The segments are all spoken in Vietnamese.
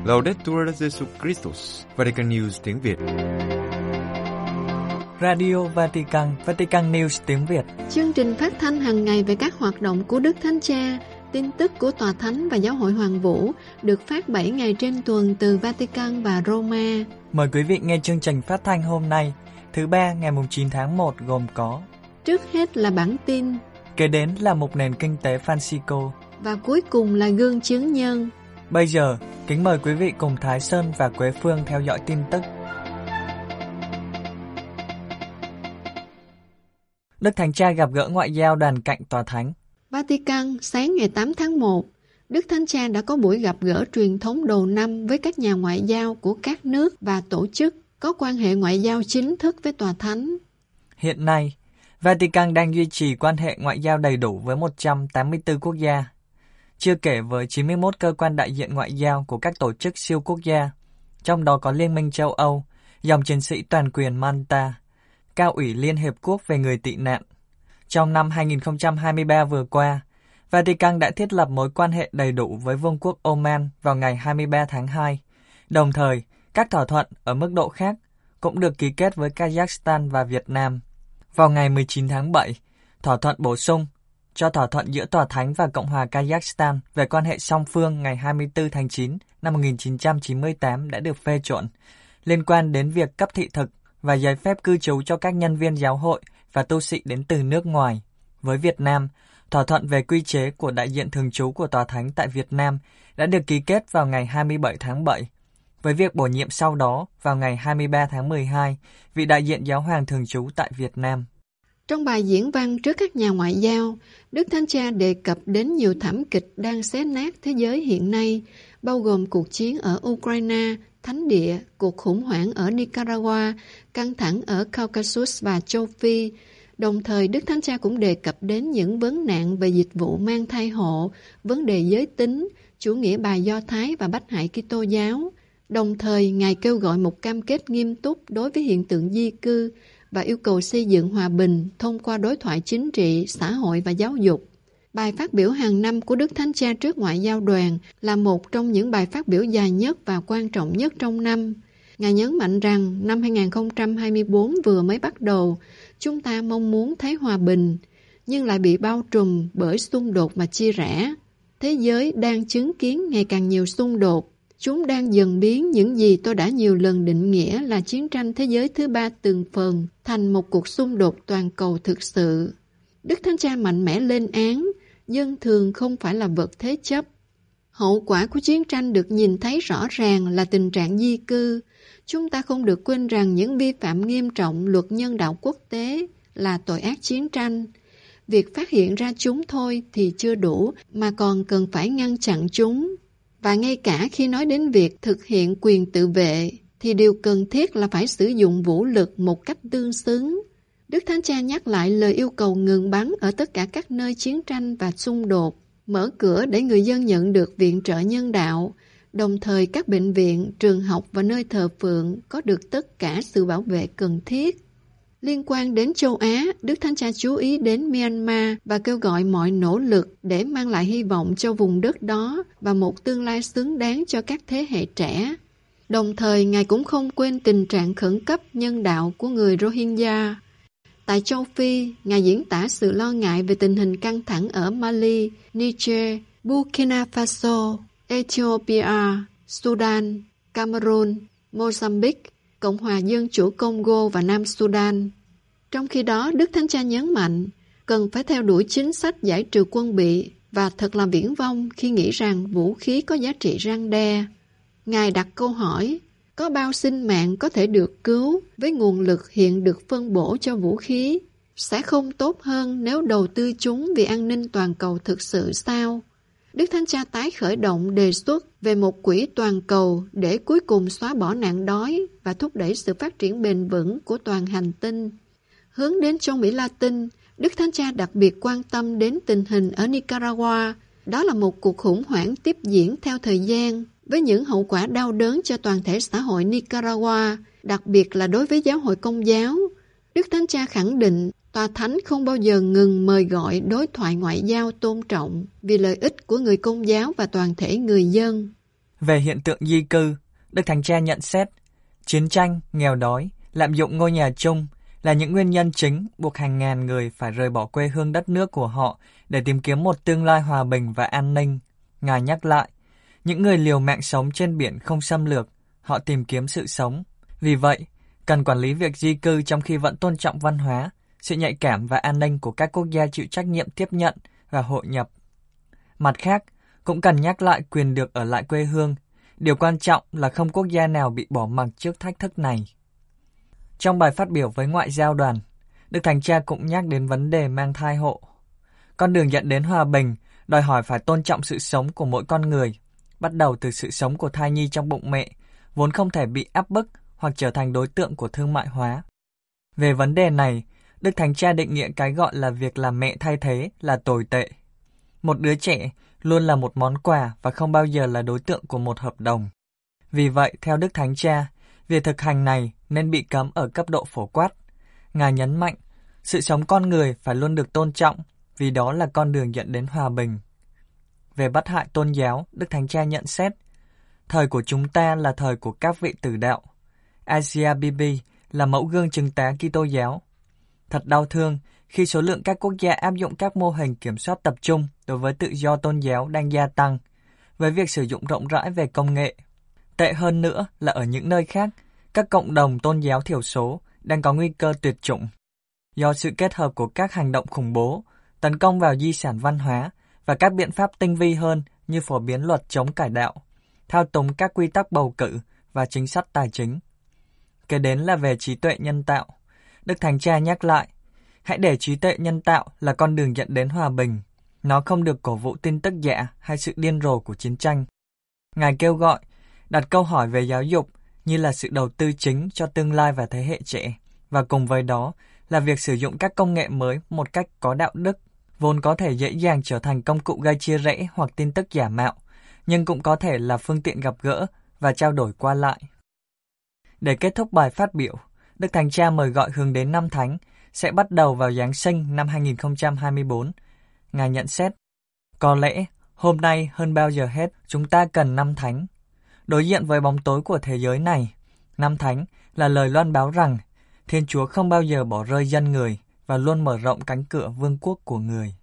Laudetur Jesus Christus, Vatican News tiếng Việt. Radio Vatican, Vatican News tiếng Việt. Chương trình phát thanh hàng ngày về các hoạt động của Đức Thánh Cha, tin tức của Tòa Thánh và Giáo hội Hoàng Vũ được phát 7 ngày trên tuần từ Vatican và Roma. Mời quý vị nghe chương trình phát thanh hôm nay, thứ ba ngày 9 tháng 1 gồm có: trước hết là bản tin, kế đến là một nền kinh tế Francisco và cuối cùng là gương chứng nhân. Bây giờ, kính mời quý vị cùng Thái Sơn và Quế Phương theo dõi tin tức. Đức Thánh Cha gặp gỡ ngoại giao đoàn cạnh Tòa Thánh. Vatican, sáng ngày 8 tháng 1, Đức Thánh Cha đã có buổi gặp gỡ truyền thống đầu năm với các nhà ngoại giao của các nước và tổ chức có quan hệ ngoại giao chính thức với Tòa Thánh. Hiện nay, Vatican đang duy trì quan hệ ngoại giao đầy đủ với 184 quốc gia, chưa kể với 91 cơ quan đại diện ngoại giao của các tổ chức siêu quốc gia, trong đó có Liên minh châu Âu, dòng chiến sĩ toàn quyền Malta, Cao ủy Liên Hiệp Quốc về người tị nạn. Trong năm 2023 vừa qua, Vatican đã thiết lập mối quan hệ đầy đủ với Vương quốc Oman vào ngày 23 tháng 2. Đồng thời, các thỏa thuận ở mức độ khác cũng được ký kết với Kazakhstan và Việt Nam. Vào ngày 19 tháng 7, thỏa thuận bổ sung cho thỏa thuận giữa Tòa Thánh và Cộng hòa Kazakhstan về quan hệ song phương ngày 24 tháng 9 năm 1998 đã được phê chuẩn, liên quan đến việc cấp thị thực và giấy phép cư trú cho các nhân viên giáo hội và tu sĩ đến từ nước ngoài. Với Việt Nam, thỏa thuận về quy chế của đại diện thường trú của Tòa Thánh tại Việt Nam đã được ký kết vào ngày 27 tháng 7, với việc bổ nhiệm sau đó vào ngày 23 tháng 12 vị đại diện giáo hoàng thường trú tại Việt Nam. Trong bài diễn văn trước các nhà ngoại giao, Đức Thánh Cha đề cập đến nhiều thảm kịch đang xé nát thế giới hiện nay, bao gồm cuộc chiến ở Ukraine, Thánh Địa, cuộc khủng hoảng ở Nicaragua, căng thẳng ở Caucasus và châu Phi. Đồng thời, Đức Thánh Cha cũng đề cập đến những vấn nạn về dịch vụ mang thai hộ, vấn đề giới tính, chủ nghĩa bài Do Thái và bách hại Kitô giáo. Đồng thời, Ngài kêu gọi một cam kết nghiêm túc đối với hiện tượng di cư và yêu cầu xây dựng hòa bình thông qua đối thoại chính trị, xã hội và giáo dục. Bài phát biểu hàng năm của Đức Thánh Cha trước ngoại giao đoàn là một trong những bài phát biểu dài nhất và quan trọng nhất trong năm. Ngài nhấn mạnh rằng năm 2024 vừa mới bắt đầu, chúng ta mong muốn thấy hòa bình, nhưng lại bị bao trùm bởi xung đột và chia rẽ. Thế giới đang chứng kiến ngày càng nhiều xung đột. Chúng đang dần biến những gì tôi đã nhiều lần định nghĩa là chiến tranh thế giới thứ ba từng phần thành một cuộc xung đột toàn cầu thực sự. Đức Thánh Cha mạnh mẽ lên án, dân thường không phải là vật thế chấp. Hậu quả của chiến tranh được nhìn thấy rõ ràng là tình trạng di cư. Chúng ta không được quên rằng những vi phạm nghiêm trọng luật nhân đạo quốc tế là tội ác chiến tranh. Việc phát hiện ra chúng thôi thì chưa đủ, mà còn cần phải ngăn chặn chúng. Và ngay cả khi nói đến việc thực hiện quyền tự vệ, thì điều cần thiết là phải sử dụng vũ lực một cách tương xứng. Đức Thánh Cha nhắc lại lời yêu cầu ngừng bắn ở tất cả các nơi chiến tranh và xung đột, mở cửa để người dân nhận được viện trợ nhân đạo, đồng thời các bệnh viện, trường học và nơi thờ phượng có được tất cả sự bảo vệ cần thiết. Liên quan đến châu Á, Đức Thánh Cha chú ý đến Myanmar và kêu gọi mọi nỗ lực để mang lại hy vọng cho vùng đất đó và một tương lai xứng đáng cho các thế hệ trẻ. Đồng thời, Ngài cũng không quên tình trạng khẩn cấp nhân đạo của người Rohingya. Tại châu Phi, Ngài diễn tả sự lo ngại về tình hình căng thẳng ở Mali, Niger, Burkina Faso, Ethiopia, Sudan, Cameroon, Mozambique, Cộng hòa Dân chủ Congo và Nam Sudan. Trong khi đó, Đức Thánh Cha nhấn mạnh cần phải theo đuổi chính sách giải trừ quân bị và thật là viển vông khi nghĩ rằng vũ khí có giá trị răn đe. Ngài đặt câu hỏi, có bao sinh mạng có thể được cứu với nguồn lực hiện được phân bổ cho vũ khí? Sẽ không tốt hơn nếu đầu tư chúng vì an ninh toàn cầu thực sự sao? Đức Thánh Cha tái khởi động đề xuất về một quỹ toàn cầu để cuối cùng xóa bỏ nạn đói và thúc đẩy sự phát triển bền vững của toàn hành tinh. Hướng đến châu Mỹ Latin, Đức Thánh Cha đặc biệt quan tâm đến tình hình ở Nicaragua. Đó là một cuộc khủng hoảng tiếp diễn theo thời gian, với những hậu quả đau đớn cho toàn thể xã hội Nicaragua, đặc biệt là đối với giáo hội Công giáo. Đức Thánh Cha khẳng định Tòa Thánh không bao giờ ngừng mời gọi đối thoại ngoại giao tôn trọng vì lợi ích của người Công giáo và toàn thể người dân. Về hiện tượng di cư, Đức Thánh Cha nhận xét, chiến tranh, nghèo đói, lạm dụng ngôi nhà chung là những nguyên nhân chính buộc hàng ngàn người phải rời bỏ quê hương đất nước của họ để tìm kiếm một tương lai hòa bình và an ninh. Ngài nhắc lại, những người liều mạng sống trên biển không xâm lược, họ tìm kiếm sự sống. Vì vậy, cần quản lý việc di cư trong khi vẫn tôn trọng văn hóa, sự nhạy cảm và an ninh của các quốc gia chịu trách nhiệm tiếp nhận và hội nhập. Mặt khác, cũng cần nhắc lại quyền được ở lại quê hương. Điều quan trọng là không quốc gia nào bị bỏ mặc trước thách thức này. Trong bài phát biểu với ngoại giao đoàn, Đức Thánh Cha cũng nhắc đến vấn đề mang thai hộ. Con đường dẫn đến hòa bình đòi hỏi phải tôn trọng sự sống của mỗi con người, bắt đầu từ sự sống của thai nhi trong bụng mẹ, vốn không thể bị áp bức hoặc trở thành đối tượng của thương mại hóa. Về vấn đề này, Đức Thánh Cha định nghĩa cái gọi là việc làm mẹ thay thế là tồi tệ. Một đứa trẻ luôn là một món quà và không bao giờ là đối tượng của một hợp đồng. Vì vậy, theo Đức Thánh Cha, việc thực hành này nên bị cấm ở cấp độ phổ quát. Ngài nhấn mạnh, sự sống con người phải luôn được tôn trọng, vì đó là con đường dẫn đến hòa bình. Về bắt hại tôn giáo, Đức Thánh Cha nhận xét, thời của chúng ta là thời của các vị tử đạo. Asia Bibi là mẫu gương chứng tá Kitô giáo. Thật đau thương khi số lượng các quốc gia áp dụng các mô hình kiểm soát tập trung đối với tự do tôn giáo đang gia tăng, với việc sử dụng rộng rãi về công nghệ. Tệ hơn nữa là ở những nơi khác, các cộng đồng tôn giáo thiểu số đang có nguy cơ tuyệt chủng. Do sự kết hợp của các hành động khủng bố, tấn công vào di sản văn hóa và các biện pháp tinh vi hơn như phổ biến luật chống cải đạo, thao túng các quy tắc bầu cử và chính sách tài chính. Kế đến là về trí tuệ nhân tạo. Đức Thánh Cha nhắc lại, hãy để trí tuệ nhân tạo là con đường dẫn đến hòa bình. Nó không được cổ vũ tin tức giả hay sự điên rồ của chiến tranh. Ngài kêu gọi, đặt câu hỏi về giáo dục như là sự đầu tư chính cho tương lai và thế hệ trẻ, và cùng với đó là việc sử dụng các công nghệ mới một cách có đạo đức, vốn có thể dễ dàng trở thành công cụ gây chia rẽ hoặc tin tức giả mạo, nhưng cũng có thể là phương tiện gặp gỡ và trao đổi qua lại. Để kết thúc bài phát biểu, Đức Thánh Cha mời gọi hướng đến năm Thánh sẽ bắt đầu vào Giáng sinh năm 2024. Ngài nhận xét, có lẽ hôm nay hơn bao giờ hết chúng ta cần năm Thánh. Đối diện với bóng tối của thế giới này, năm Thánh là lời loan báo rằng Thiên Chúa không bao giờ bỏ rơi dân người và luôn mở rộng cánh cửa vương quốc của người.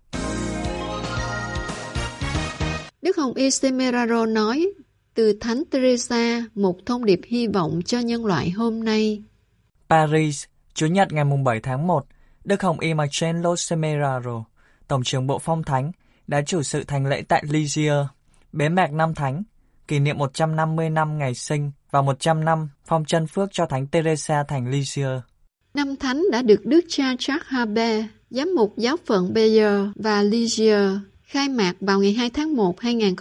Đức Hồng Y Semeraro nói, từ Thánh Teresa, một thông điệp hy vọng cho nhân loại hôm nay. Paris, Chủ nhật ngày 7 tháng 1, Đức Hồng Y Marcello Semeraro, Tổng trưởng Bộ Phong Thánh, đã chủ sự thánh lễ tại Lisieux, bế mạc năm Thánh, kỷ niệm 150 năm ngày sinh và 100 năm phong chân phước cho Thánh Teresa thành Lisieux. Năm Thánh đã được Đức cha Jacques Habert, giám mục giáo phận Bayeux và Lisieux, khai mạc vào ngày 2 tháng 1,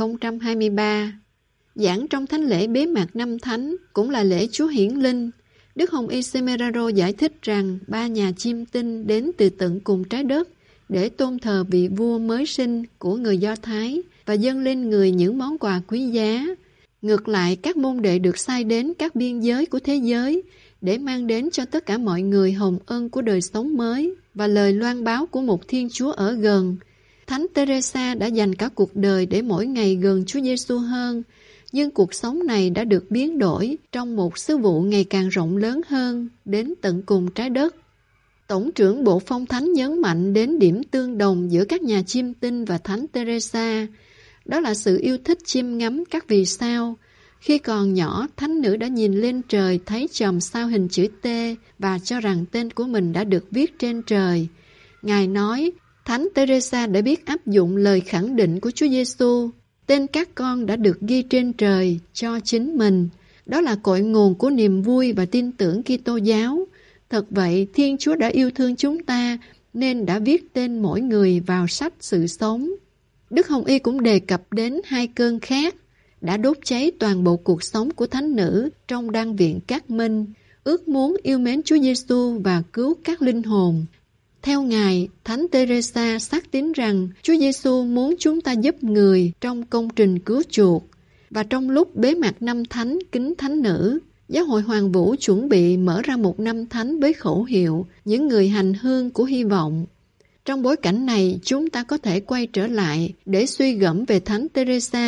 2023. Giảng trong thánh lễ bế mạc năm Thánh cũng là lễ Chúa Hiển Linh. Đức Hồng Y Semeraro giải thích rằng ba nhà chiêm tinh đến từ tận cùng trái đất để tôn thờ vị vua mới sinh của người Do Thái và dâng lên người những món quà quý giá. Ngược lại, các môn đệ được sai đến các biên giới của thế giới để mang đến cho tất cả mọi người hồng ân của đời sống mới và lời loan báo của một Thiên Chúa ở gần. Thánh Teresa đã dành cả cuộc đời để mỗi ngày gần Chúa Giêsu hơn, nhưng cuộc sống này đã được biến đổi trong một sứ vụ ngày càng rộng lớn hơn đến tận cùng trái đất. Tổng trưởng Bộ Phong Thánh nhấn mạnh đến điểm tương đồng giữa các nhà chiêm tinh và Thánh Teresa, đó là sự yêu thích chiêm ngắm các vì sao. Khi còn nhỏ, thánh nữ đã nhìn lên trời thấy chòm sao hình chữ T và cho rằng tên của mình đã được viết trên trời. Ngài nói, Thánh Teresa đã biết áp dụng lời khẳng định của Chúa Giêsu. Tên các con đã được ghi trên trời cho chính mình. Đó là cội nguồn của niềm vui và tin tưởng Kitô giáo. Thật vậy, Thiên Chúa đã yêu thương chúng ta nên đã viết tên mỗi người vào sách sự sống. Đức Hồng Y cũng đề cập đến hai cơn khát đã đốt cháy toàn bộ cuộc sống của thánh nữ trong đan viện Cát Minh, ước muốn yêu mến Chúa Giêsu và cứu các linh hồn. Theo Ngài, Thánh Teresa xác tín rằng Chúa Giêsu muốn chúng ta giúp người trong công trình cứu chuộc. Và trong lúc bế mạc năm Thánh kính thánh nữ, Giáo hội Hoàng Vũ chuẩn bị mở ra một năm Thánh với khẩu hiệu những người hành hương của hy vọng. Trong bối cảnh này, chúng ta có thể quay trở lại để suy gẫm về Thánh Teresa,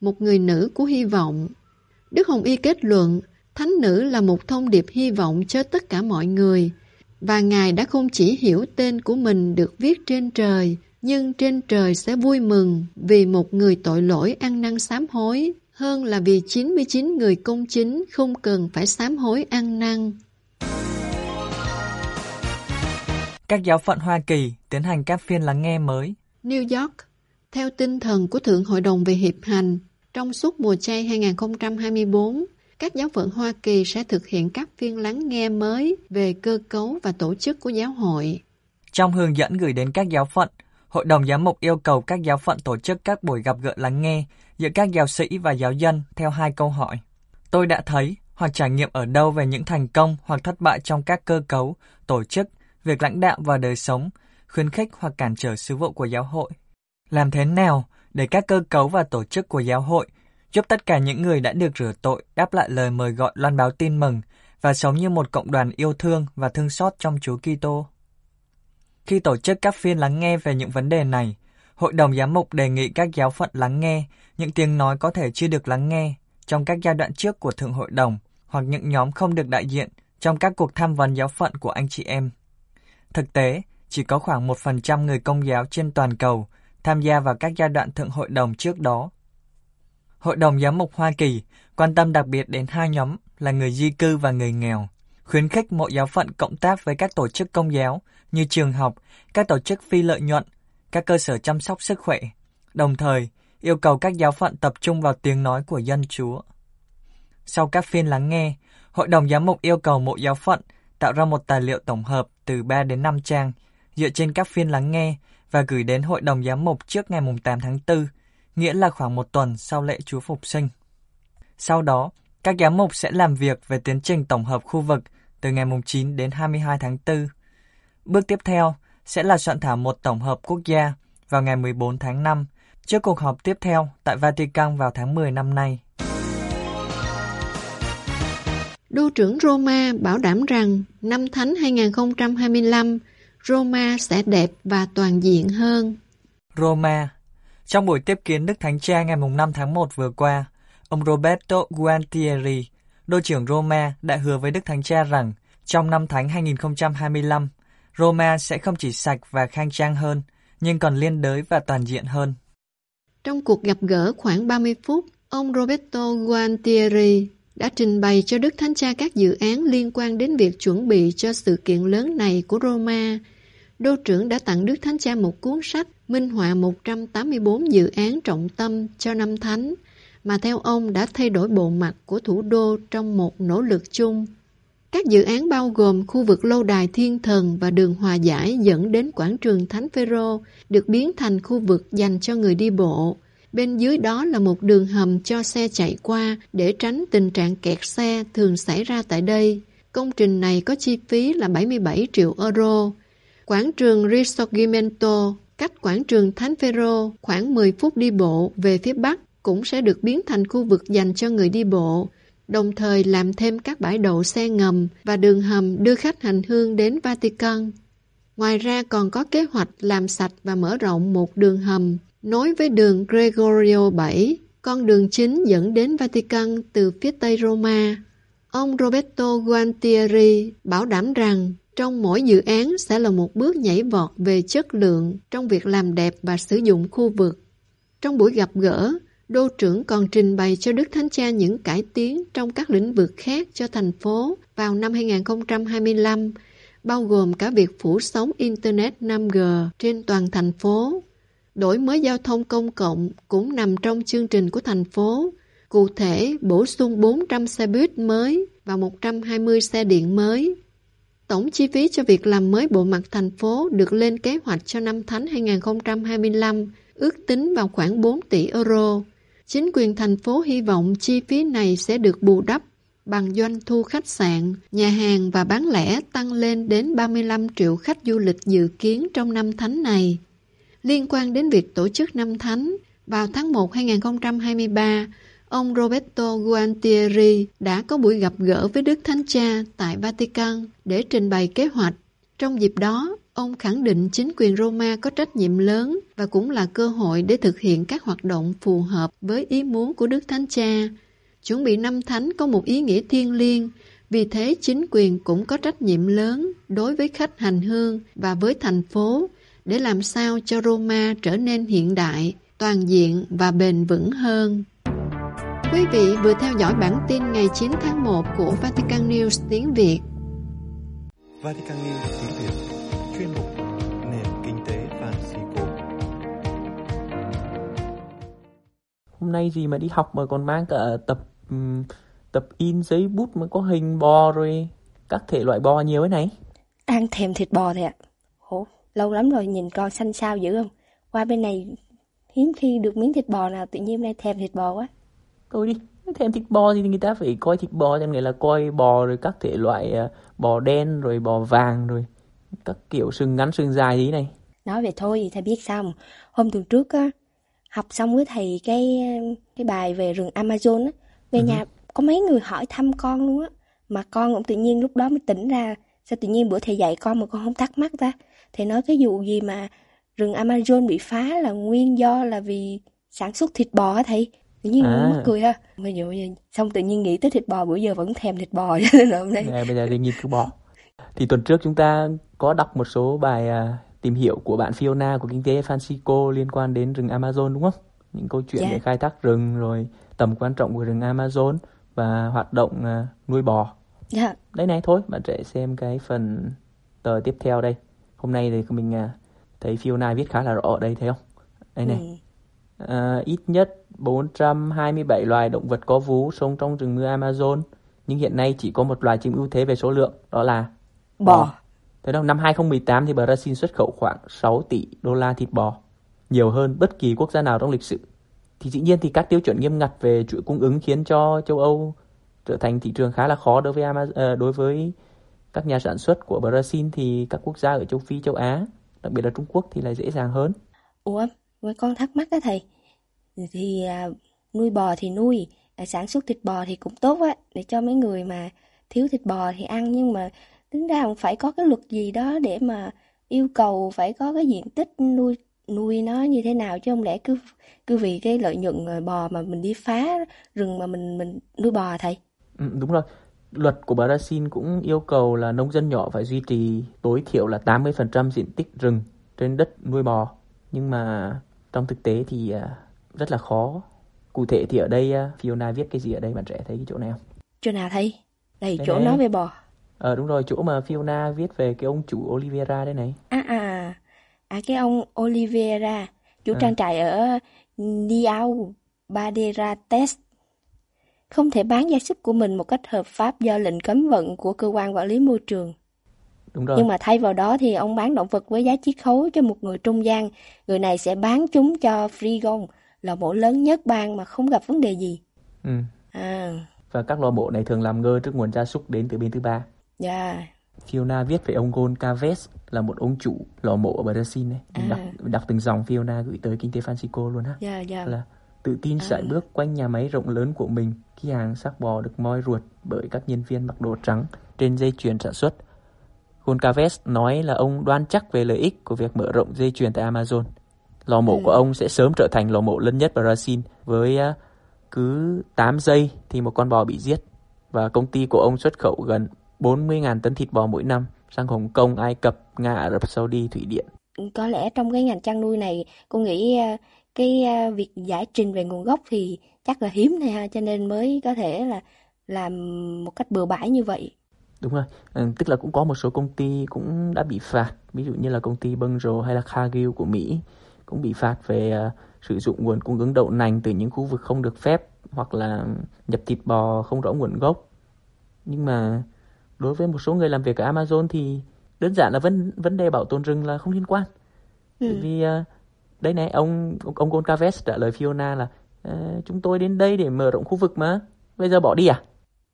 một người nữ của hy vọng. Đức Hồng Y kết luận, thánh nữ là một thông điệp hy vọng cho tất cả mọi người, và Ngài đã không chỉ hiểu tên của mình được viết trên trời, nhưng trên trời sẽ vui mừng vì một người tội lỗi ăn năn sám hối, hơn là vì 99 người công chính không cần phải sám hối ăn năn. Các giáo phận Hoa Kỳ tiến hành các phiên lắng nghe mới. New York, theo tinh thần của Thượng Hội đồng về Hiệp hành, trong suốt mùa chay 2024, các giáo phận Hoa Kỳ sẽ thực hiện các phiên lắng nghe mới về cơ cấu và tổ chức của giáo hội. Trong hướng dẫn gửi đến các giáo phận, Hội đồng Giám mục yêu cầu các giáo phận tổ chức các buổi gặp gỡ lắng nghe giữa các giáo sĩ và giáo dân theo 2 câu hỏi. Tôi đã thấy hoặc trải nghiệm ở đâu về những thành công hoặc thất bại trong các cơ cấu, tổ chức, việc lãnh đạo và đời sống, khuyến khích hoặc cản trở sứ vụ của giáo hội. Làm thế nào để các cơ cấu và tổ chức của giáo hội giúp tất cả những người đã được rửa tội đáp lại lời mời gọi loan báo tin mừng và sống như một cộng đoàn yêu thương và thương xót trong Chúa Kitô? Khi tổ chức các phiên lắng nghe về những vấn đề này, Hội đồng Giám mục đề nghị các giáo phận lắng nghe những tiếng nói có thể chưa được lắng nghe trong các giai đoạn trước của Thượng Hội đồng hoặc những nhóm không được đại diện trong các cuộc tham vấn giáo phận của anh chị em. Thực tế, chỉ có khoảng 1% người Công giáo trên toàn cầu tham gia vào các giai đoạn Thượng Hội đồng trước đó. Hội đồng Giám mục Hoa Kỳ quan tâm đặc biệt đến 2 nhóm là người di cư và người nghèo, khuyến khích mỗi giáo phận cộng tác với các tổ chức công giáo như trường học, các tổ chức phi lợi nhuận, các cơ sở chăm sóc sức khỏe, đồng thời yêu cầu các giáo phận tập trung vào tiếng nói của dân Chúa. Sau các phiên lắng nghe, Hội đồng Giám mục yêu cầu mỗi giáo phận tạo ra một tài liệu tổng hợp từ 3 đến 5 trang dựa trên các phiên lắng nghe và gửi đến Hội đồng Giám mục trước ngày 8 tháng 4, nghĩa là khoảng 1 tuần sau lễ Chúa Phục sinh. Sau đó, các giám mục sẽ làm việc về tiến trình tổng hợp khu vực từ ngày 9 đến 22 tháng 4. Bước tiếp theo sẽ là soạn thảo một tổng hợp quốc gia vào ngày 14 tháng 5, trước cuộc họp tiếp theo tại Vatican vào tháng 10 năm nay. Đô trưởng Roma bảo đảm rằng năm Thánh 2025, Roma sẽ đẹp và toàn diện hơn. Roma. Trong buổi tiếp kiến Đức Thánh Cha ngày 5 tháng 1 vừa qua, ông Roberto Gualtieri, đô trưởng Roma, đã hứa với Đức Thánh Cha rằng trong năm Thánh 2025, Roma sẽ không chỉ sạch và khang trang hơn, nhưng còn liên đới và toàn diện hơn. Trong cuộc gặp gỡ khoảng 30 phút, ông Roberto Gualtieri đã trình bày cho Đức Thánh Cha các dự án liên quan đến việc chuẩn bị cho sự kiện lớn này của Roma. Đô trưởng đã tặng Đức Thánh Cha một cuốn sách minh họa 184 dự án trọng tâm cho năm Thánh, mà theo ông đã thay đổi bộ mặt của thủ đô trong một nỗ lực chung. Các dự án bao gồm khu vực lâu đài Thiên Thần và đường hòa giải dẫn đến quảng trường Thánh Phêrô được biến thành khu vực dành cho người đi bộ. Bên dưới đó là một đường hầm cho xe chạy qua để tránh tình trạng kẹt xe thường xảy ra tại đây. Công trình này có chi phí là 77 triệu euro. Quảng trường Risorgimento, cách quảng trường Thánh Phêrô khoảng 10 phút đi bộ về phía bắc, cũng sẽ được biến thành khu vực dành cho người đi bộ, đồng thời làm thêm các bãi đậu xe ngầm và đường hầm đưa khách hành hương đến Vatican. Ngoài ra còn có kế hoạch làm sạch và mở rộng một đường hầm nối với đường Gregorio 7, con đường chính dẫn đến Vatican từ phía Tây Roma. Ông Roberto Gualtieri bảo đảm rằng trong mỗi dự án sẽ là một bước nhảy vọt về chất lượng trong việc làm đẹp và sử dụng khu vực. Trong buổi gặp gỡ, đô trưởng còn trình bày cho Đức Thánh Cha những cải tiến trong các lĩnh vực khác cho thành phố vào năm 2025, bao gồm cả việc phủ sóng Internet 5G trên toàn thành phố. Đổi mới giao thông công cộng cũng nằm trong chương trình của thành phố, cụ thể bổ sung 400 xe buýt mới và 120 xe điện mới. Tổng chi phí cho việc làm mới bộ mặt thành phố được lên kế hoạch cho năm Thánh 2025 ước tính vào khoảng 4 tỷ euro. Chính quyền thành phố hy vọng chi phí này sẽ được bù đắp bằng doanh thu khách sạn, nhà hàng và bán lẻ tăng lên đến 35 triệu khách du lịch dự kiến trong năm Thánh này. Liên quan đến việc tổ chức năm Thánh, vào tháng 1 2023, ông Roberto Gualtieri đã có buổi gặp gỡ với Đức Thánh Cha tại Vatican để trình bày kế hoạch. Trong dịp đó, Ông khẳng định chính quyền Roma có trách nhiệm lớn và cũng là cơ hội để thực hiện các hoạt động phù hợp với ý muốn của Đức Thánh Cha. Chuẩn bị năm thánh có một ý nghĩa thiêng liêng, vì thế chính quyền cũng có trách nhiệm lớn đối với khách hành hương và với thành phố để làm sao cho Roma trở nên hiện đại, toàn diện và bền vững hơn. Quý vị vừa theo dõi bản tin ngày 9 tháng 1 của Vatican News tiếng Việt. Vatican News tiếng Việt, chuyên mục nền kinh tế Francisco. Hôm nay gì mà đi học mà còn mang cả tập in giấy bút mà có hình bò rồi các thể loại bò nhiều thế này. Đang thèm thịt bò thôi ạ. Lâu lắm rồi nhìn con xanh xao dữ không? Qua bên này hiếm khi được miếng thịt bò nào, tự nhiên nay thèm thịt bò quá. Thôi đi, thèm thịt bò thì người ta phải coi thịt bò, cho nên là coi bò rồi các thể loại bò đen rồi bò vàng rồi các kiểu sừng ngắn sừng dài gì này. Nói về thôi thì thầy biết sao không? Hôm tuần trước á, học xong với thầy cái bài về rừng Amazon á, về nhà có mấy người hỏi thăm con luôn á, mà con cũng tự nhiên lúc đó mới tỉnh ra, sao tự nhiên bữa thầy dạy con mà con không thắc mắc ta? Thầy nói cái vụ gì mà rừng Amazon bị phá là nguyên do là vì sản xuất thịt bò á thầy. Tự nhiên mắc cười ha. Bây giờ xong tự nhiên nghĩ tới thịt bò, bữa giờ vẫn thèm thịt bò cho nên là hôm nay. Bây giờ thì nghiên cứu bò. Thì tuần trước chúng ta có đọc một số bài tìm hiểu của bạn Fiona của Kinh tế Francisco liên quan đến rừng Amazon đúng không? Những câu chuyện về khai thác rừng rồi tầm quan trọng của rừng Amazon và hoạt động nuôi bò. Dạ. Đây này thôi, bạn trẻ xem cái phần tờ tiếp theo đây. Hôm nay thì mình thấy Fiona viết khá là rõ ở đây, thấy không? Đây này. Ít nhất 427 loài động vật có vú sống trong rừng mưa Amazon, nhưng hiện nay chỉ có một loài chiếm ưu thế về số lượng, đó là bò. Thế đâu, năm 2018 thì Brazil xuất khẩu khoảng 6 tỷ đô la thịt bò, nhiều hơn bất kỳ quốc gia nào trong lịch sử. Thì dĩ nhiên thì các tiêu chuẩn nghiêm ngặt về chuỗi cung ứng khiến cho châu Âu trở thành thị trường khá là khó đối với các nhà sản xuất của Brazil, thì các quốc gia ở châu Phi, châu Á, đặc biệt là Trung Quốc thì lại dễ dàng hơn. Ủa, con thắc mắc đó thầy. Thì nuôi bò thì nuôi, sản xuất thịt bò thì cũng tốt á, để cho mấy người mà thiếu thịt bò thì ăn, nhưng mà tính ra cũng phải có cái luật gì đó để mà yêu cầu phải có cái diện tích nuôi nó như thế nào, chứ không lẽ cứ vì cái lợi nhuận bò mà mình đi phá rừng mà mình nuôi bò thầy. Đúng rồi. Luật của Brazil cũng yêu cầu là nông dân nhỏ phải duy trì tối thiểu là 80% diện tích rừng trên đất nuôi bò. Nhưng mà trong thực tế thì rất là khó. Cụ thể thì ở đây Fiona viết cái gì ở đây, bạn trẻ thấy cái chỗ này không? Chỗ nào thầy? Đây đây chỗ này. nói về bò. Đúng rồi, chỗ mà Fiona viết về cái ông chủ Oliveira đây này. Cái ông Oliveira, chủ trang trại ở Niau Baderates, không thể bán gia súc của mình một cách hợp pháp do lệnh cấm vận của cơ quan quản lý môi trường. Đúng rồi. Nhưng mà thay vào đó thì ông bán động vật với giá chiết khấu cho một người trung gian. Người này sẽ bán chúng cho Frigon, lò mổ lớn nhất bang mà không gặp vấn đề gì. Và các lò mổ này thường làm ngơ trước nguồn gia súc đến từ bên thứ ba. Fiona viết về ông Goncalves là một ông chủ lò mổ ở Brazil này. Mình đọc từng dòng Fiona gửi tới Kinh tế Francisco luôn ha. Là tự tin sải bước quanh nhà máy rộng lớn của mình khi hàng xác bò được moi ruột bởi các nhân viên mặc đồ trắng trên dây chuyền sản xuất. Goncalves nói là ông đoan chắc về lợi ích của việc mở rộng dây chuyền tại Amazon. Lò mổ của ông sẽ sớm trở thành lò mổ lớn nhất Brazil, với cứ 8 giây thì một con bò bị giết. Và công ty của ông xuất khẩu gần 40.000 tấn thịt bò mỗi năm sang Hồng Kông, Ai Cập, Nga, Ả Rập Saudi, Thụy Điển. Có lẽ trong cái ngành chăn nuôi này, cô nghĩ cái việc giải trình về nguồn gốc thì chắc là hiếm này ha, cho nên mới có thể là làm một cách bừa bãi như vậy. Đúng rồi, tức là cũng có một số công ty cũng đã bị phạt, ví dụ như là công ty Bunzl hay là Cargill của Mỹ cũng bị phạt về sử dụng nguồn cung ứng đậu nành từ những khu vực không được phép, hoặc là nhập thịt bò không rõ nguồn gốc. Nhưng mà đối với một số người làm việc ở Amazon thì đơn giản là vấn đề bảo tồn rừng là không liên quan. Bởi vì đây này, ông Goncalves trả lời Fiona là chúng tôi đến đây để mở rộng khu vực mà, bây giờ bỏ đi à?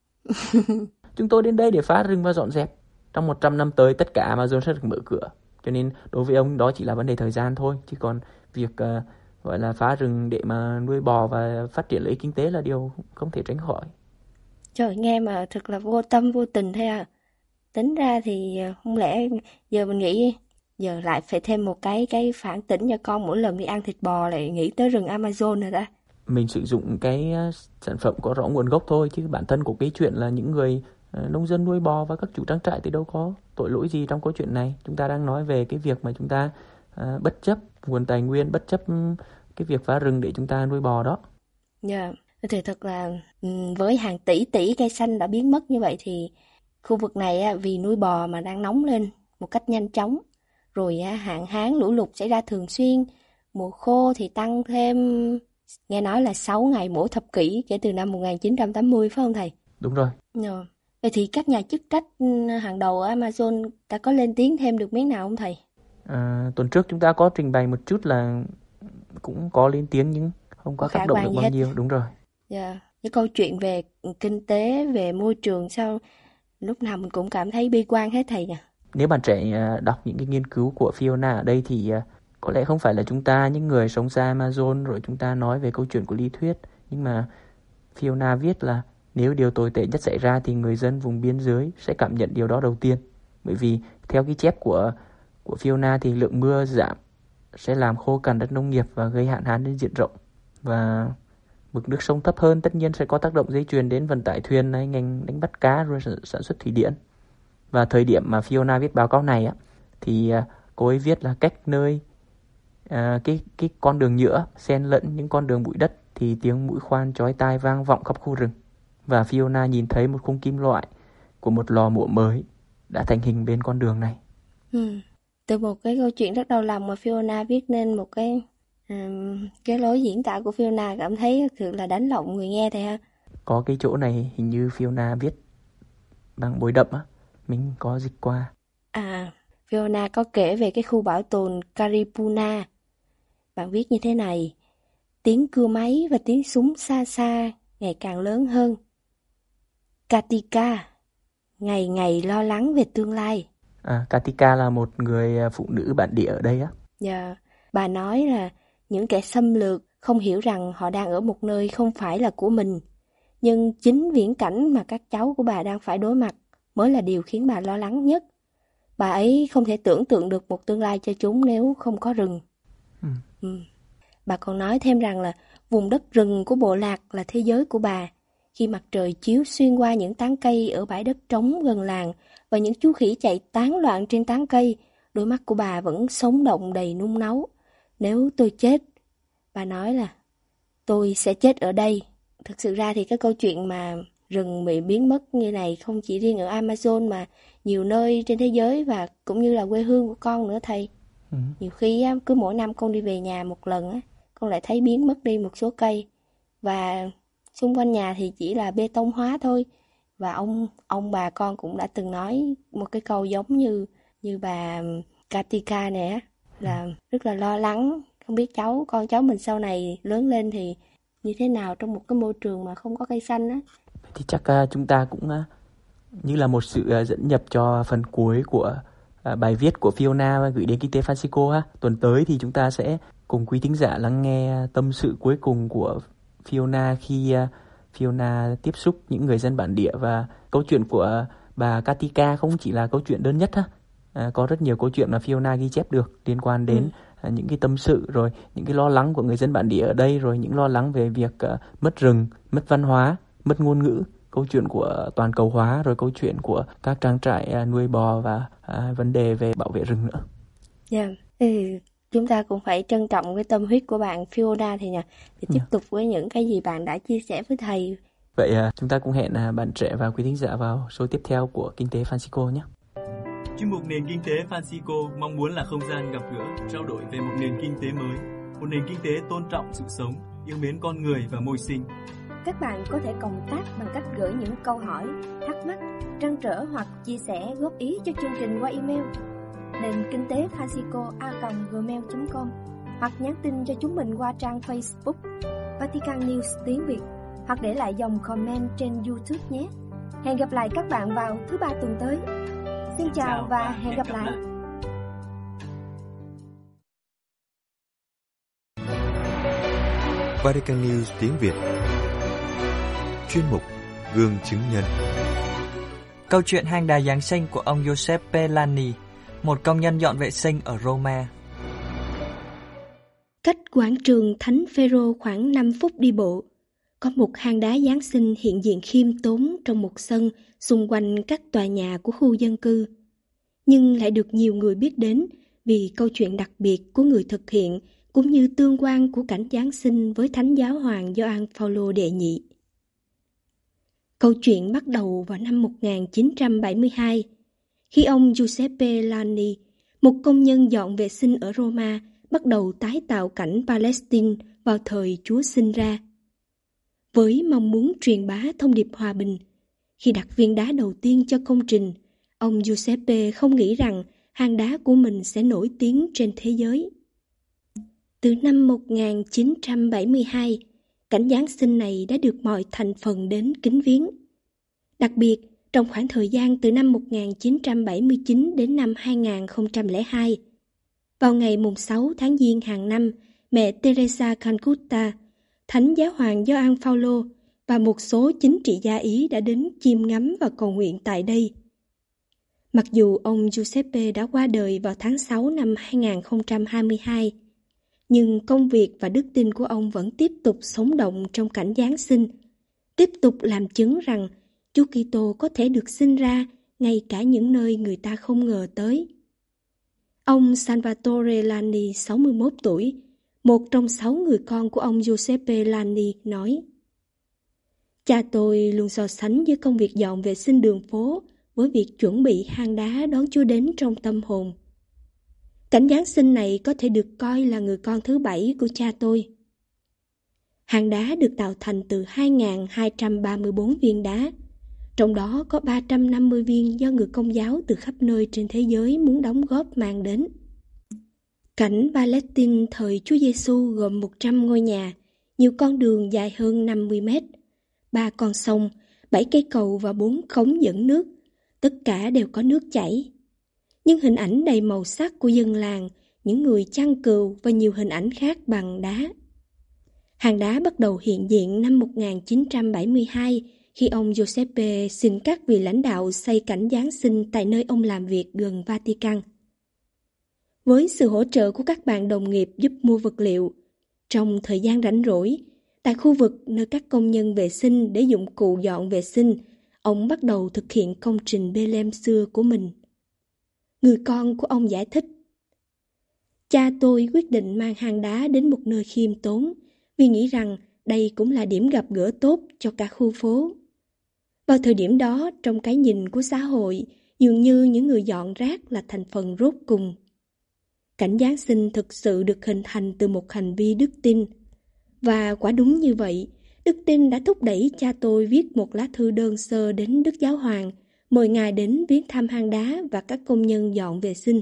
Chúng tôi đến đây để phá rừng và dọn dẹp. Trong 100 năm tới tất cả Amazon sẽ được mở cửa. Cho nên đối với ông đó chỉ là vấn đề thời gian thôi. Chứ còn việc gọi là phá rừng để mà nuôi bò và phát triển lợi ích kinh tế là điều không thể tránh khỏi. Trời, nghe mà thật là vô tâm vô tình thế à. Tính ra thì không lẽ giờ mình nghĩ Giờ lại phải thêm một cái phản tỉnh cho con, mỗi lần đi ăn thịt bò lại nghĩ tới rừng Amazon rồi đó. Mình sử dụng cái sản phẩm có rõ nguồn gốc thôi, chứ bản thân của cái chuyện là những người nông dân nuôi bò và các chủ trang trại thì đâu có tội lỗi gì trong câu chuyện này. Chúng ta đang nói về cái việc mà chúng ta bất chấp nguồn tài nguyên, bất chấp cái việc phá rừng để chúng ta nuôi bò đó. Dạ, thì thật là với hàng tỷ cây xanh đã biến mất như vậy thì khu vực này vì nuôi bò mà đang nóng lên một cách nhanh chóng. Rồi hạn hán lũ lụt xảy ra thường xuyên, mùa khô thì tăng thêm, nghe nói là 6 ngày mỗi thập kỷ kể từ năm 1980 phải không thầy? Đúng rồi. Dạ. Vậy thì các nhà chức trách hàng đầu ở Amazon đã có lên tiếng thêm được miếng nào không thầy? Tuần trước chúng ta có trình bày một chút là cũng có lên tiếng nhưng không có tác động được bao nhiêu. Đúng rồi. Dạ. Cái câu chuyện về kinh tế, về môi trường sao lúc nào mình cũng cảm thấy bi quan hết thầy nhỉ? Nếu bạn trẻ đọc những cái nghiên cứu của Fiona ở đây thì có lẽ không phải là chúng ta những người sống xa Amazon rồi chúng ta nói về câu chuyện của lý thuyết, nhưng mà Fiona viết là nếu điều tồi tệ nhất xảy ra thì người dân vùng biên giới sẽ cảm nhận điều đó đầu tiên. Bởi vì theo cái chép của Fiona thì lượng mưa giảm sẽ làm khô cằn đất nông nghiệp và gây hạn hán trên diện rộng. Và mực nước sông thấp hơn tất nhiên sẽ có tác động dây chuyền đến vận tải thuyền này, ngành đánh bắt cá rồi sản xuất thủy điện. Và thời điểm mà Fiona viết báo cáo này thì cô ấy viết là cách nơi cái con đường nhựa xen lẫn những con đường bụi đất thì tiếng mũi khoan chói tai vang vọng khắp khu rừng. Và Fiona nhìn thấy một khung kim loại của một lò mổ mới đã thành hình bên con đường này. Từ một cái câu chuyện rất đau lòng mà Fiona viết nên một cái lối diễn tả của Fiona cảm thấy thực sự là đánh động người nghe thầy ha. Có cái chỗ này hình như Fiona viết bằng bôi đậm á, mình có dịch qua. Fiona có kể về cái khu bảo tồn Karipuna. Bạn viết như thế này: tiếng cưa máy và tiếng súng xa xa ngày càng lớn hơn. Katika ngày ngày lo lắng về tương lai. Katika là một người phụ nữ bản địa ở đây á. Dạ, bà nói là những kẻ xâm lược không hiểu rằng họ đang ở một nơi không phải là của mình. Nhưng chính viễn cảnh mà các cháu của bà đang phải đối mặt mới là điều khiến bà lo lắng nhất. Bà ấy không thể tưởng tượng được một tương lai cho chúng nếu không có rừng. Bà còn nói thêm rằng là vùng đất rừng của bộ lạc là thế giới của bà. Khi mặt trời chiếu xuyên qua những tán cây ở bãi đất trống gần làng và những chú khỉ chạy tán loạn trên tán cây, đôi mắt của bà vẫn sống động đầy nung náu. Nếu tôi chết, bà nói là tôi sẽ chết ở đây. Thực sự ra thì cái câu chuyện mà rừng bị biến mất như này không chỉ riêng ở Amazon mà nhiều nơi trên thế giới và cũng như là quê hương của con nữa thầy. Nhiều khi cứ mỗi năm con đi về nhà một lần con lại thấy biến mất đi một số cây và xung quanh nhà thì chỉ là bê tông hóa thôi. Và ông bà con cũng đã từng nói một cái câu giống như bà Katika này là rất là lo lắng, không biết con cháu mình sau này lớn lên thì như thế nào trong một cái môi trường mà không có cây xanh á. Thì chắc chúng ta cũng như là một sự dẫn nhập cho phần cuối của bài viết của Fiona gửi đến Kinh tế Francisco ha. Tuần tới thì chúng ta sẽ cùng quý thính giả lắng nghe tâm sự cuối cùng của Fiona khi Fiona tiếp xúc những người dân bản địa. Và câu chuyện của bà Katika không chỉ là câu chuyện đơn nhất ha. Có rất nhiều câu chuyện mà Fiona ghi chép được liên quan đến những cái tâm sự, rồi những cái lo lắng của người dân bản địa ở đây, rồi những lo lắng về việc mất rừng, mất văn hóa, mất ngôn ngữ, câu chuyện của toàn cầu hóa, rồi câu chuyện của các trang trại nuôi bò và vấn đề về bảo vệ rừng nữa. Chúng ta cũng phải trân trọng cái tâm huyết của bạn Fiona thì nhỉ, để tiếp tục với những cái gì bạn đã chia sẻ với thầy. Vậy chúng ta cũng hẹn bạn trẻ và quý thính giả vào số tiếp theo của Kinh tế Francisco nhé. Chuyên mục Nền Kinh tế Francisco mong muốn là không gian gặp gỡ, trao đổi về một nền kinh tế mới, một nền kinh tế tôn trọng sự sống, yêu mến con người và môi sinh. Các bạn có thể cộng tác bằng cách gửi những câu hỏi, thắc mắc, trăn trở hoặc chia sẻ góp ý cho chương trình qua email nền kinh tế francisco@gmail.com hoặc nhắn tin cho chúng mình qua trang Facebook Vatican News tiếng Việt hoặc để lại dòng comment trên YouTube nhé. Hẹn gặp lại các bạn vào thứ Ba tuần tới. Xin chào và hẹn gặp lại. Vatican News tiếng Việt. Chuyên mục Gương chứng nhân. Câu chuyện hang đá Giáng sinh của ông Giuseppe Lani một công nhân dọn vệ sinh ở Roma. Cách quảng trường Thánh Phêrô khoảng 5 phút đi bộ, có một hang đá Giáng sinh hiện diện khiêm tốn trong một sân xung quanh các tòa nhà của khu dân cư, nhưng lại được nhiều người biết đến vì câu chuyện đặc biệt của người thực hiện cũng như tương quan của cảnh Giáng sinh với Thánh Giáo hoàng Gioan Phaolô đệ nhị. Câu chuyện bắt đầu vào năm 1972, khi ông Giuseppe Lani, một công nhân dọn vệ sinh ở Roma, bắt đầu tái tạo cảnh Palestine vào thời Chúa sinh ra. Với mong muốn truyền bá thông điệp hòa bình, khi đặt viên đá đầu tiên cho công trình, ông Giuseppe không nghĩ rằng hang đá của mình sẽ nổi tiếng trên thế giới. Từ năm 1972, cảnh Giáng sinh này đã được mọi thành phần đến kính viếng. Đặc biệt, trong khoảng thời gian từ năm 1979 đến năm 2002, vào ngày 6 tháng Giêng hàng năm, mẹ Teresa Calcutta, Thánh Giáo hoàng Gioan Phaolô và một số chính trị gia Ý đã đến chiêm ngắm và cầu nguyện tại đây. Mặc dù ông Giuseppe đã qua đời vào tháng 6 năm 2022, nhưng công việc và đức tin của ông vẫn tiếp tục sống động trong cảnh Giáng sinh, tiếp tục làm chứng rằng Chúa Kitô có thể được sinh ra ngay cả những nơi người ta không ngờ tới. Ông Salvatore Lani, 61 tuổi, một trong 6 người con của ông Giuseppe Lani, nói: Cha tôi luôn so sánh với công việc dọn vệ sinh đường phố với việc chuẩn bị hang đá đón Chúa đến trong tâm hồn. Cảnh Giáng sinh này có thể được coi là người con thứ 7 của cha tôi. Hang đá được tạo thành từ 2.234 viên đá, trong đó có 350 viên do người Công giáo từ khắp nơi trên thế giới muốn đóng góp mang đến. Cảnh Palestine thời Chúa Giêsu gồm 100 ngôi nhà, nhiều con đường dài hơn 50 mét, 3 con sông, 7 cây cầu và 4 cống dẫn nước, tất cả đều có nước chảy. Nhưng hình ảnh đầy màu sắc của dân làng, những người chăn cừu và nhiều hình ảnh khác bằng đá. Hang đá bắt đầu hiện diện năm 1972 khi ông Giuseppe xin các vị lãnh đạo xây cảnh Giáng sinh tại nơi ông làm việc gần Vatican. Với sự hỗ trợ của các bạn đồng nghiệp giúp mua vật liệu, trong thời gian rảnh rỗi, tại khu vực nơi các công nhân vệ sinh để dụng cụ dọn vệ sinh, ông bắt đầu thực hiện công trình Bethlehem xưa của mình. Người con của ông giải thích: Cha tôi quyết định mang hang đá đến một nơi khiêm tốn vì nghĩ rằng đây cũng là điểm gặp gỡ tốt cho cả khu phố. Vào thời điểm đó, trong cái nhìn của xã hội, dường như những người dọn rác là thành phần rốt cùng. Cảnh Giáng sinh thực sự được hình thành từ một hành vi đức tin. Và quả đúng như vậy, đức tin đã thúc đẩy cha tôi viết một lá thư đơn sơ đến Đức Giáo hoàng, mời ngài đến viếng thăm hang đá và các công nhân dọn vệ sinh.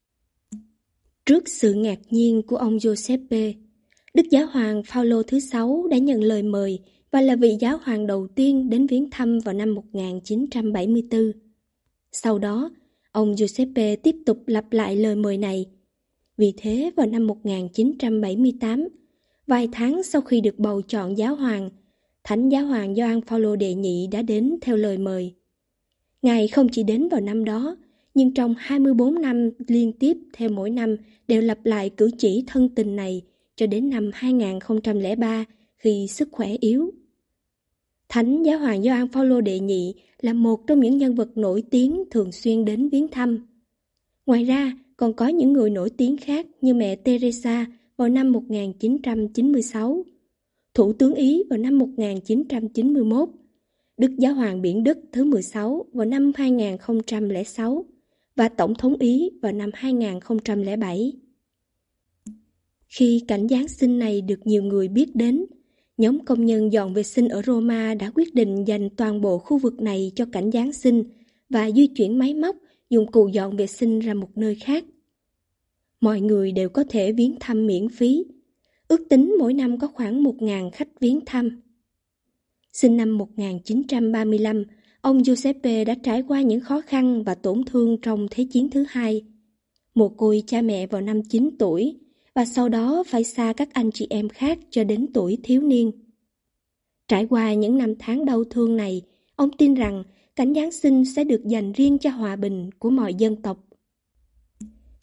Trước sự ngạc nhiên của ông Giuseppe, Đức Giáo hoàng Phaolô thứ 6 đã nhận lời mời và là vị giáo hoàng đầu tiên đến viếng thăm vào năm 1974. Sau đó, ông Giuseppe tiếp tục lặp lại lời mời này. Vì thế, vào năm 1978, vài tháng sau khi được bầu chọn giáo hoàng, Thánh Giáo hoàng Gioan Phaolô đệ nhị đã đến theo lời mời. Ngài không chỉ đến vào năm đó, nhưng trong 24 năm liên tiếp theo mỗi năm đều lặp lại cử chỉ thân tình này cho đến năm 2003 khi sức khỏe yếu. Thánh Giáo hoàng Gioan Phaolô đệ nhị là một trong những nhân vật nổi tiếng thường xuyên đến viếng thăm. Ngoài ra, còn có những người nổi tiếng khác như mẹ Teresa vào năm 1996, Thủ tướng Ý vào năm 1991, Đức Giáo hoàng Biển Đức thứ 16 vào năm 2006 và Tổng thống Ý vào năm 2007. Khi cảnh Giáng sinh này được nhiều người biết đến, nhóm công nhân dọn vệ sinh ở Roma đã quyết định dành toàn bộ khu vực này cho cảnh Giáng sinh và di chuyển máy móc, dụng cụ dọn vệ sinh ra một nơi khác. Mọi người đều có thể viếng thăm miễn phí. Ước tính mỗi năm có khoảng 1.000 khách viếng thăm. Sinh năm 1935, ông Giuseppe đã trải qua những khó khăn và tổn thương trong Thế chiến thứ hai. Mồ côi cha mẹ vào năm 9 tuổi và sau đó phải xa các anh chị em khác cho đến tuổi thiếu niên. Trải qua những năm tháng đau thương này, ông tin rằng cảnh Giáng sinh sẽ được dành riêng cho hòa bình của mọi dân tộc.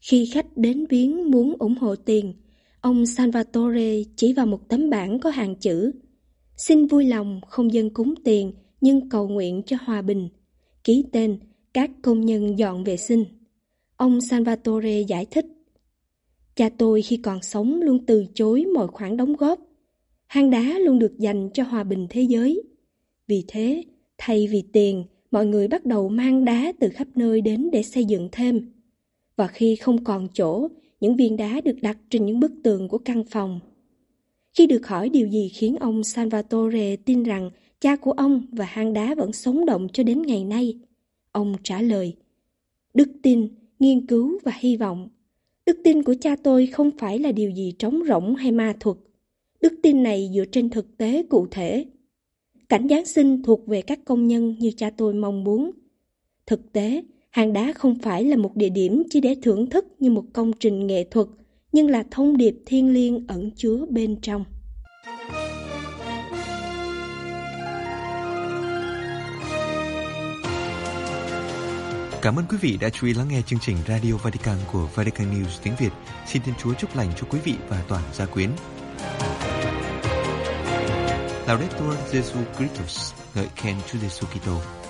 Khi khách đến viếng muốn ủng hộ tiền, ông Salvatore chỉ vào một tấm bảng có hàng chữ: xin vui lòng không dâng cúng tiền nhưng cầu nguyện cho hòa bình, ký tên các công nhân dọn vệ sinh. Ông Salvatore giải thích: cha tôi khi còn sống luôn từ chối mọi khoản đóng góp. Hang đá luôn được dành cho hòa bình thế giới. Vì thế, thay vì tiền, mọi người bắt đầu mang đá từ khắp nơi đến để xây dựng thêm. Và khi không còn chỗ, những viên đá được đặt trên những bức tường của căn phòng. Khi được hỏi điều gì khiến ông Salvatore tin rằng cha của ông và hang đá vẫn sống động cho đến ngày nay, ông trả lời: đức tin, nghiên cứu và hy vọng. Đức tin của cha tôi không phải là điều gì trống rỗng hay ma thuật. Đức tin này dựa trên thực tế cụ thể. Cảnh Giáng sinh thuộc về các công nhân như cha tôi mong muốn. Thực tế, hang đá không phải là một địa điểm chỉ để thưởng thức như một công trình nghệ thuật, nhưng là thông điệp thiêng liêng ẩn chứa bên trong. Cảm ơn quý vị đã chú ý lắng nghe chương trình Radio Vatican của Vatican News tiếng Việt. Xin Thiên Chúa chúc lành cho quý vị và toàn gia quyến. Laudetur Jesu Christus, ngợi khen Chúa Giêsu Kitô.